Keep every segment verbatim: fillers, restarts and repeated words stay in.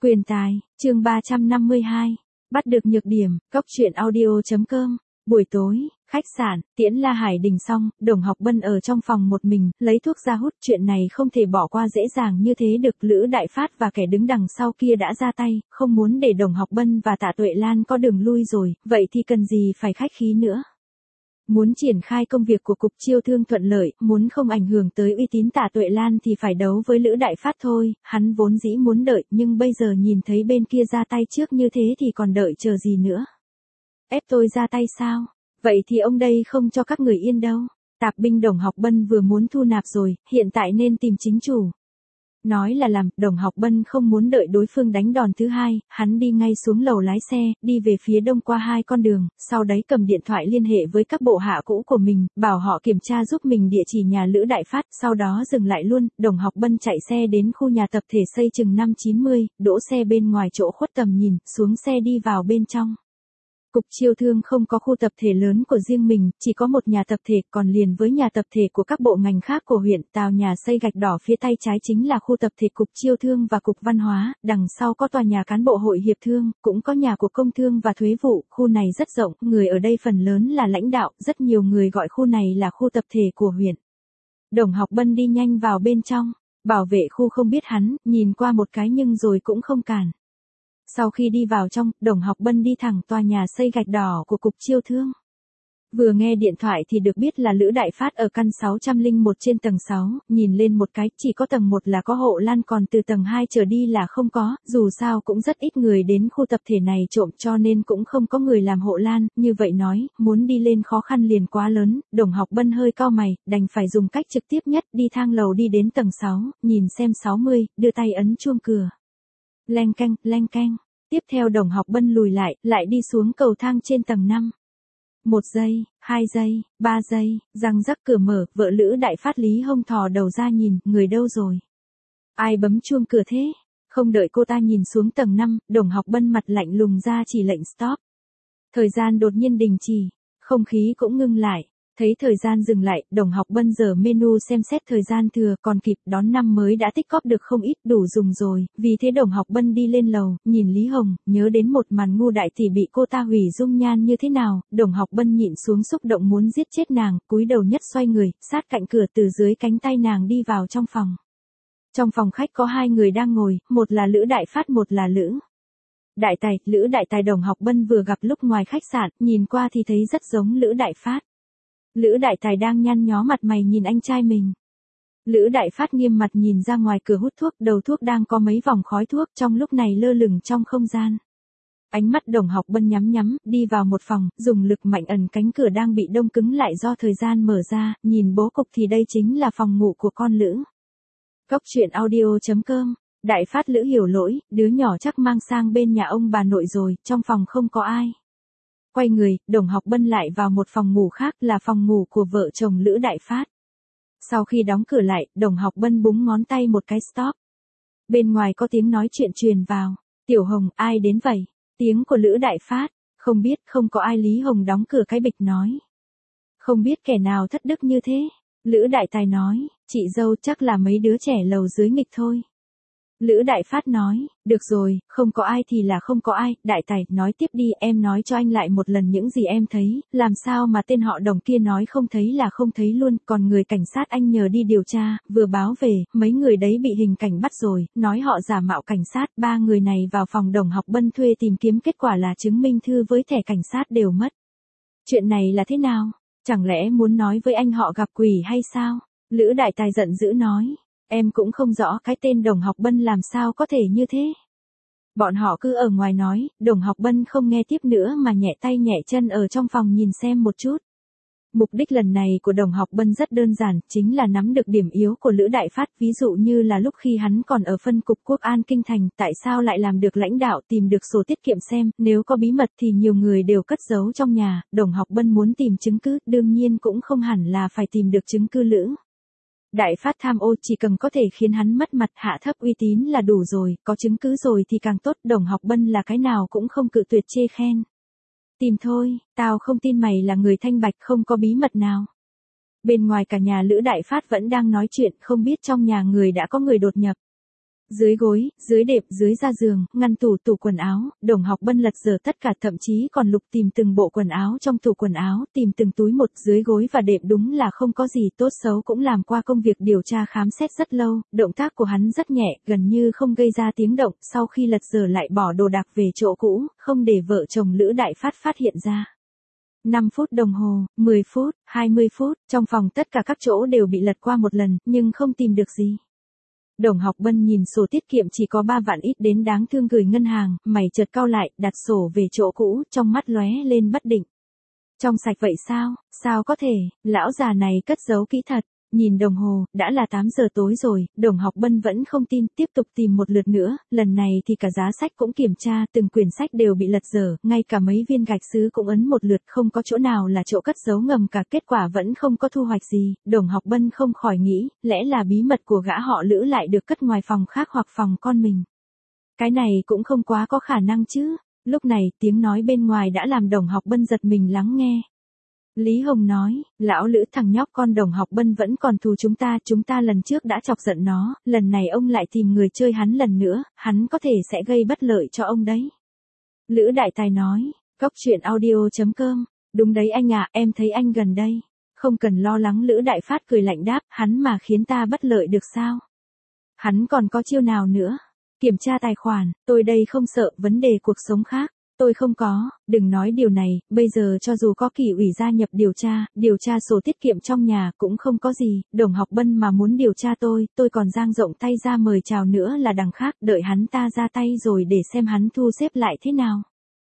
Quyền tài, chương ba trăm năm mươi hai. Bắt được nhược điểm, cóc truyện audio chấm com. Buổi tối, khách sạn, tiễn La Hải Đình xong, Đồng Học Bân ở trong phòng một mình, lấy thuốc ra hút. Chuyện này không thể bỏ qua dễ dàng như thế được. Lữ Đại Phát và kẻ đứng đằng sau kia đã ra tay, không muốn để Đồng Học Bân và Tạ Tuệ Lan có đường lui rồi, vậy thì cần gì phải khách khí nữa. Muốn triển khai công việc của cục chiêu thương thuận lợi, muốn không ảnh hưởng tới uy tín Tạ Tuệ Lan thì phải đấu với Lữ Đại Phát thôi. Hắn vốn dĩ muốn đợi, nhưng bây giờ nhìn thấy bên kia ra tay trước như thế thì còn đợi chờ gì nữa. Ép tôi ra tay sao? Vậy thì ông đây không cho các người yên đâu. Tạp binh Đồng Học Bân vừa muốn thu nạp rồi, hiện tại nên tìm chính chủ. Nói là làm, Đồng Học Bân không muốn đợi đối phương đánh đòn thứ hai, hắn đi ngay xuống lầu lái xe, đi về phía đông qua hai con đường, sau đấy cầm điện thoại liên hệ với các bộ hạ cũ của mình, bảo họ kiểm tra giúp mình địa chỉ nhà Lữ Đại Phát, sau đó dừng lại luôn. Đồng Học Bân chạy xe đến khu nhà tập thể xây chừng năm chín mươi, đỗ xe bên ngoài chỗ khuất tầm nhìn, xuống xe đi vào bên trong. Cục chiêu thương không có khu tập thể lớn của riêng mình, chỉ có một nhà tập thể, còn liền với nhà tập thể của các bộ ngành khác của huyện. Tòa nhà xây gạch đỏ phía tay trái chính là khu tập thể cục chiêu thương và cục văn hóa, đằng sau có tòa nhà cán bộ hội hiệp thương, cũng có nhà của công thương và thuế vụ. Khu này rất rộng, người ở đây phần lớn là lãnh đạo, rất nhiều người gọi khu này là khu tập thể của huyện. Đồng Học Bân đi nhanh vào bên trong, bảo vệ khu không biết hắn, nhìn qua một cái nhưng rồi cũng không cản. Sau khi đi vào trong, Đồng Học Bân đi thẳng tòa nhà xây gạch đỏ của cục chiêu thương. Vừa nghe điện thoại thì được biết là Lữ Đại Phát ở căn sáu không một trên tầng sáu, nhìn lên một cái, chỉ có tầng một là có hộ lan, còn từ tầng hai trở đi là không có, dù sao cũng rất ít người đến khu tập thể này trộm cho nên cũng không có người làm hộ lan, như vậy nói, muốn đi lên khó khăn liền quá lớn. Đồng Học Bân hơi cau mày, đành phải dùng cách trực tiếp nhất, đi thang lầu đi đến tầng sáu, nhìn xem sáu mươi, đưa tay ấn chuông cửa. Leng keng, leng keng. Tiếp theo Đồng Học Bân lùi lại, lại đi xuống cầu thang trên tầng năm. Một giây, hai giây, ba giây, răng rắc cửa mở, vợ Lữ Đại Phát Lý Hông thò đầu ra nhìn, người đâu rồi? Ai bấm chuông cửa thế? Không đợi cô ta nhìn xuống tầng năm, Đồng Học Bân mặt lạnh lùng ra chỉ lệnh stop. Thời gian đột nhiên đình chỉ, không khí cũng ngưng lại. Thấy thời gian dừng lại, Đồng Học Bân giờ menu xem xét thời gian thừa, còn kịp, đón năm mới đã tích cóp được không ít, đủ dùng rồi. Vì thế Đồng Học Bân đi lên lầu, nhìn Lý Hồng, nhớ đến một màn ngu đại tỷ bị cô ta hủy dung nhan như thế nào. Đồng Học Bân nhịn xuống xúc động muốn giết chết nàng, cúi đầu nhất xoay người, sát cạnh cửa, từ dưới cánh tay nàng đi vào trong phòng. Trong phòng khách có hai người đang ngồi, một là Lữ Đại Phát, một là Lữ Đại Tài. Lữ Đại Tài Đồng Học Bân vừa gặp lúc ngoài khách sạn, nhìn qua thì thấy rất giống Lữ Đại Phát. Lữ Đại Tài đang nhăn nhó mặt mày nhìn anh trai mình. Lữ Đại Phát nghiêm mặt nhìn ra ngoài cửa hút thuốc, đầu thuốc đang có mấy vòng khói thuốc trong lúc này lơ lửng trong không gian. Ánh mắt Đồng Học Bân nhắm nhắm, đi vào một phòng, dùng lực mạnh ẩn cánh cửa đang bị đông cứng lại do thời gian mở ra, nhìn bố cục thì đây chính là phòng ngủ của con Lữ. Cóc truyện audio chấm com. Đại Phát Lữ hiểu lỗi, đứa nhỏ chắc mang sang bên nhà ông bà nội rồi, trong phòng không có ai. Quay người, Đồng Học Bân lại vào một phòng ngủ khác, là phòng ngủ của vợ chồng Lữ Đại Phát. Sau khi đóng cửa lại, Đồng Học Bân búng ngón tay một cái stop. Bên ngoài có tiếng nói chuyện truyền vào. Tiểu Hồng, ai đến vậy? Tiếng của Lữ Đại Phát. Không biết, không có ai. Lý Hồng đóng cửa cái bịch nói. Không biết kẻ nào thất đức như thế. Lữ Đại Tài nói, chị dâu chắc là mấy đứa trẻ lầu dưới nghịch thôi. Lữ Đại Phát nói, được rồi, không có ai thì là không có ai. Đại Tài nói tiếp đi, em nói cho anh lại một lần những gì em thấy, làm sao mà tên họ Đồng kia nói không thấy là không thấy luôn, còn người cảnh sát anh nhờ đi điều tra, vừa báo về, mấy người đấy bị hình cảnh bắt rồi, nói họ giả mạo cảnh sát, ba người này vào phòng Đồng Học Bân thuê tìm kiếm, kết quả là chứng minh thư với thẻ cảnh sát đều mất. Chuyện này là thế nào? Chẳng lẽ muốn nói với anh họ gặp quỷ hay sao? Lữ Đại Tài giận dữ nói. Em cũng không rõ cái tên Đồng Học Bân làm sao có thể như thế. Bọn họ cứ ở ngoài nói, Đồng Học Bân không nghe tiếp nữa mà nhẹ tay nhẹ chân ở trong phòng nhìn xem một chút. Mục đích lần này của Đồng Học Bân rất đơn giản, chính là nắm được điểm yếu của Lữ Đại Phát, ví dụ như là lúc khi hắn còn ở phân cục Quốc An Kinh Thành, tại sao lại làm được lãnh đạo tìm được sổ tiết kiệm xem, nếu có bí mật thì nhiều người đều cất giấu trong nhà. Đồng Học Bân muốn tìm chứng cứ, đương nhiên cũng không hẳn là phải tìm được chứng cứ Lữ Đại Phát tham ô, chỉ cần có thể khiến hắn mất mặt, hạ thấp uy tín là đủ rồi, có chứng cứ rồi thì càng tốt. Đồng Học Bân là cái nào cũng không cự tuyệt, chê khen. Tìm thôi, tao không tin mày là người thanh bạch, không có bí mật nào. Bên ngoài cả nhà Lữ Đại Phát vẫn đang nói chuyện, không biết trong nhà người đã có người đột nhập. Dưới gối, dưới đệm, dưới da giường, ngăn tủ tủ quần áo, Đồng Học Bân lật dở tất cả, thậm chí còn lục tìm từng bộ quần áo trong tủ quần áo, tìm từng túi một, dưới gối và đệm đúng là không có gì, tốt xấu cũng làm qua công việc điều tra khám xét rất lâu, động tác của hắn rất nhẹ, gần như không gây ra tiếng động, sau khi lật dở lại bỏ đồ đạc về chỗ cũ, không để vợ chồng Lữ Đại Phát phát hiện ra. năm phút đồng hồ, mười phút, hai mươi phút, trong phòng tất cả các chỗ đều bị lật qua một lần, nhưng không tìm được gì. Đồng Học Bân nhìn sổ tiết kiệm chỉ có ba vạn ít đến đáng thương gửi ngân hàng, mày chợt cau lại, đặt sổ về chỗ cũ, trong mắt lóe lên bất định. Trong sạch vậy sao, sao có thể, lão già này cất giấu kỹ thật. Nhìn đồng hồ, đã là tám giờ tối rồi, Đồng Học Bân vẫn không tin, tiếp tục tìm một lượt nữa, lần này thì cả giá sách cũng kiểm tra, từng quyển sách đều bị lật dở, ngay cả mấy viên gạch sứ cũng ấn một lượt, không có chỗ nào là chỗ cất giấu ngầm cả, kết quả vẫn không có thu hoạch gì, Đồng Học Bân không khỏi nghĩ, lẽ là bí mật của gã họ Lữ lại được cất ngoài phòng khác hoặc phòng con mình. Cái này cũng không quá có khả năng chứ. Lúc này, tiếng nói bên ngoài đã làm Đồng Học Bân giật mình lắng nghe. Lý Hồng nói, lão Lữ thằng nhóc con Đồng Học Bân vẫn còn thù chúng ta, chúng ta lần trước đã chọc giận nó, lần này ông lại tìm người chơi hắn lần nữa, hắn có thể sẽ gây bất lợi cho ông đấy. Lữ Đại Tài nói, cốc truyện audio chấm com, đúng đấy anh ạ, em thấy anh gần đây. Không cần lo lắng, Lữ Đại Phát cười lạnh đáp, hắn mà khiến ta bất lợi được sao? Hắn còn có chiêu nào nữa? Kiểm tra tài khoản, tôi đây không sợ, vấn đề cuộc sống khác. Tôi không có, đừng nói điều này, bây giờ cho dù có Kỷ ủy gia nhập điều tra, điều tra sổ tiết kiệm trong nhà cũng không có gì, Đồng Học Bân mà muốn điều tra tôi, tôi còn dang rộng tay ra mời chào nữa là đằng khác, đợi hắn ta ra tay rồi để xem hắn thu xếp lại thế nào.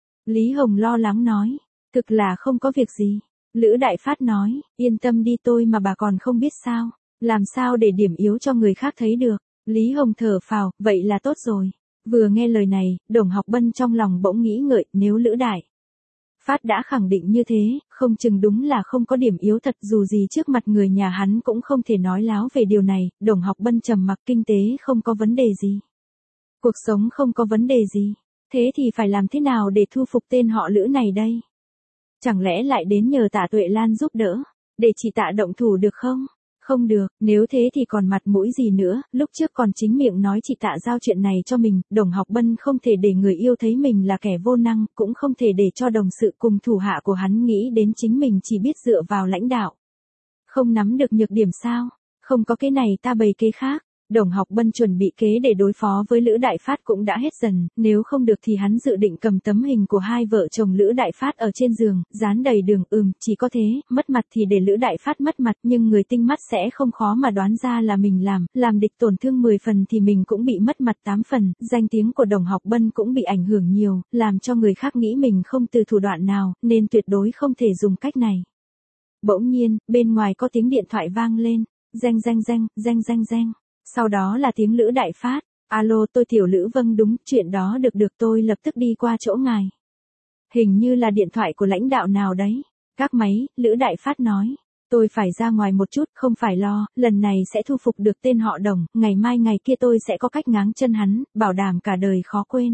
Lý Hồng lo lắng nói, thực là không có việc gì. Lữ Đại Phát nói, yên tâm đi, tôi mà bà còn không biết sao, làm sao để điểm yếu cho người khác thấy được. Lý Hồng thở phào, vậy là tốt rồi. Vừa nghe lời này, Đồng Học Bân trong lòng bỗng nghĩ ngợi, nếu Lữ Đại Phát đã khẳng định như thế, không chừng đúng là không có điểm yếu thật, dù gì trước mặt người nhà hắn cũng không thể nói láo về điều này. Đồng Học Bân trầm mặc, kinh tế không có vấn đề gì, cuộc sống không có vấn đề gì, thế thì phải làm thế nào để thu phục tên họ Lữ này đây? Chẳng lẽ lại đến nhờ Tạ Tuệ Lan giúp đỡ, để chị Tạ động thủ được không? Không được, nếu thế thì còn mặt mũi gì nữa, lúc trước còn chính miệng nói chị Tạ giao chuyện này cho mình, Đồng Học Bân không thể để người yêu thấy mình là kẻ vô năng, cũng không thể để cho đồng sự cùng thủ hạ của hắn nghĩ đến chính mình chỉ biết dựa vào lãnh đạo. Không nắm được nhược điểm sao? Không có cái này ta bày kế khác. Đồng Học Bân chuẩn bị kế để đối phó với Lữ Đại Phát cũng đã hết dần, nếu không được thì hắn dự định cầm tấm hình của hai vợ chồng Lữ Đại Phát ở trên giường, dán đầy đường, ừm, chỉ có thế, mất mặt thì để Lữ Đại Phát mất mặt, nhưng người tinh mắt sẽ không khó mà đoán ra là mình làm, làm địch tổn thương mười phần thì mình cũng bị mất mặt tám phần, danh tiếng của Đồng Học Bân cũng bị ảnh hưởng nhiều, làm cho người khác nghĩ mình không từ thủ đoạn nào, nên tuyệt đối không thể dùng cách này. Bỗng nhiên, bên ngoài có tiếng điện thoại vang lên, reng reng reng, reng reng reng. Sau đó là tiếng Lữ Đại Phát, alo tôi Tiểu Lữ, vâng đúng, chuyện đó được được tôi lập tức đi qua chỗ ngài. Hình như là điện thoại của lãnh đạo nào đấy. Các máy, Lữ Đại Phát nói, tôi phải ra ngoài một chút, không phải lo, lần này sẽ thu phục được tên họ Đồng, ngày mai ngày kia tôi sẽ có cách ngáng chân hắn, bảo đảm cả đời khó quên.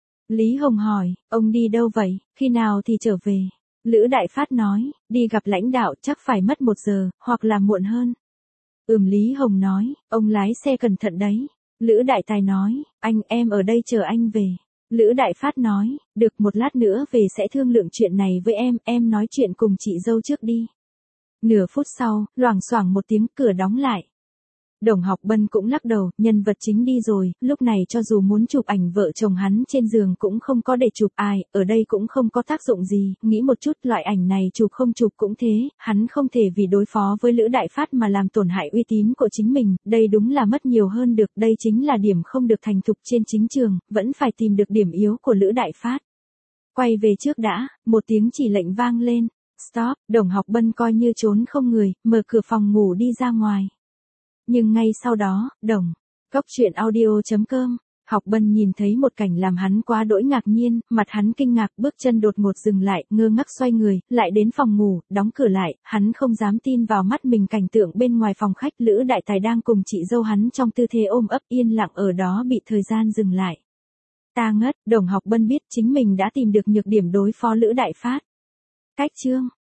Lý Hồng hỏi, ông đi đâu vậy, khi nào thì trở về? Lữ Đại Phát nói, đi gặp lãnh đạo chắc phải mất một giờ, hoặc là muộn hơn. Ừm, Lý Hồng nói, ông lái xe cẩn thận đấy. Lữ Đại Tài nói, anh em ở đây chờ anh về. Lữ Đại Phát nói, được, một lát nữa về sẽ thương lượng chuyện này với em, em nói chuyện cùng chị dâu trước đi. Nửa phút sau, loảng xoảng một tiếng, cửa đóng lại. Đồng Học Bân cũng lắc đầu, nhân vật chính đi rồi, lúc này cho dù muốn chụp ảnh vợ chồng hắn trên giường cũng không có để chụp ai, ở đây cũng không có tác dụng gì, nghĩ một chút loại ảnh này chụp không chụp cũng thế, hắn không thể vì đối phó với Lữ Đại Phát mà làm tổn hại uy tín của chính mình, đây đúng là mất nhiều hơn được, đây chính là điểm không được thành thục trên chính trường, vẫn phải tìm được điểm yếu của Lữ Đại Phát. Quay về trước đã, một tiếng chỉ lệnh vang lên, stop, Đồng Học Bân coi như trốn không người, mở cửa phòng ngủ đi ra ngoài. Nhưng ngay sau đó, Đồng, cốc truyện audio chấm com, Học Bân nhìn thấy một cảnh làm hắn quá đỗi ngạc nhiên, mặt hắn kinh ngạc, bước chân đột ngột dừng lại, ngơ ngác xoay người, lại đến phòng ngủ, đóng cửa lại, hắn không dám tin vào mắt mình, cảnh tượng bên ngoài phòng khách, Lữ Đại Tài đang cùng chị dâu hắn trong tư thế ôm ấp yên lặng ở đó bị thời gian dừng lại. Ta ngất, Đồng Học Bân biết chính mình đã tìm được nhược điểm đối phó Lữ Đại Phát. Cách chương